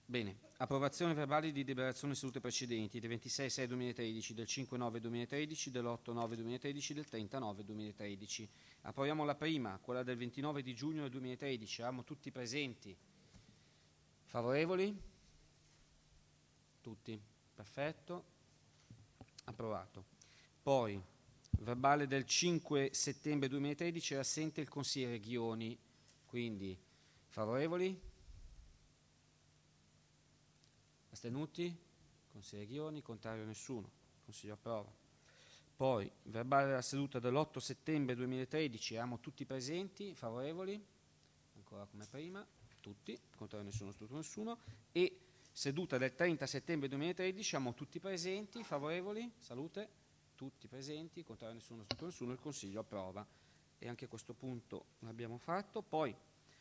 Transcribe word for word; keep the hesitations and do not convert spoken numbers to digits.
Bene, approvazione verbali di deliberazioni sedute precedenti del ventisei sei duemilatredici, del cinque nove duemilatredici, dell'otto nove duemilatredici, del trenta nove duemilatredici. Approviamo la prima, quella del ventinove di giugno del duemilatredici. Eravamo tutti presenti. Favorevoli? Tutti. Perfetto. Approvato. Poi, verbale del cinque settembre duemilatredici, era assente il consigliere Ghioni. Quindi, favorevoli? Astenuti? Consigliere Ghioni, contrario nessuno. Consiglio approva. Poi, verbale della seduta dell'otto settembre duemilatredici, eravamo tutti presenti, favorevoli? Ancora come prima, tutti, contrario nessuno, astenuto nessuno. E seduta del trenta settembre duemilatredici, siamo tutti presenti, favorevoli? Salute? Tutti presenti, contrario nessuno, astenuto nessuno, il Consiglio approva. E anche a questo punto l'abbiamo fatto. Poi,